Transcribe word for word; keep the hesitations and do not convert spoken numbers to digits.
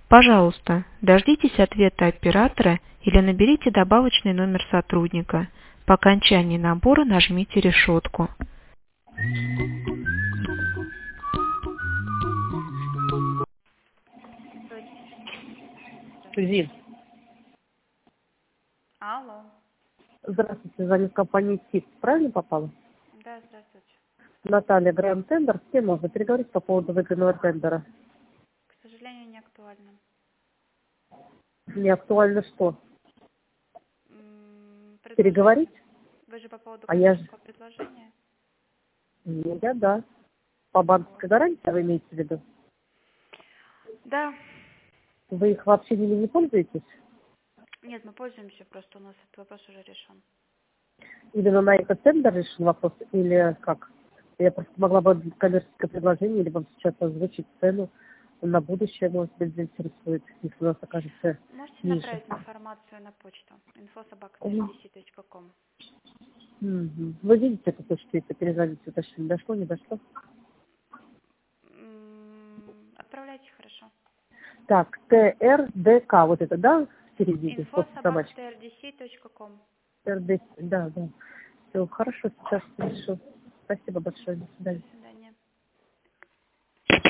Пожалуйста, дождитесь ответа оператора или наберите добавочный номер сотрудника. По окончании набора нажмите решетку. Зин. Алло. Здравствуйте, звонит компания СИП. Правильно попала? Да, здравствуйте. Наталья, Гранд Тендер. С кем можно переговорить по поводу выигранного тендера? К сожалению, не актуально. Не актуально что? М, Переговорить? предложение. Вы же по поводу А я же... коммерческого предложения? Ну, я да. По банковской гарантии вы имеете в виду? Да. Вы их вообще ними не пользуетесь? Нет, мы пользуемся, просто у нас этот вопрос уже решен. Именно на этот тендер решен вопрос? Или как? Я просто могла бы коммерческое предложение, либо сейчас озвучить цену на будущее, может быть, заинтересует, если у нас окажется Можете ниже. направить информацию на почту инфо собака Мгм. тэ эр ди си точка ком. Мгм. Вы видите эту почту, если перезвоните, уточнить, дошло, не дошло? М, Отправляйте, хорошо. Так, тэ эр дэ ка, вот это, да, в середине, инфо после собака собачки? тэ эр ди си точка ком. эр дэ, да, да. Все, хорошо, сейчас решу. Спасибо большое, до До свидания. свидания.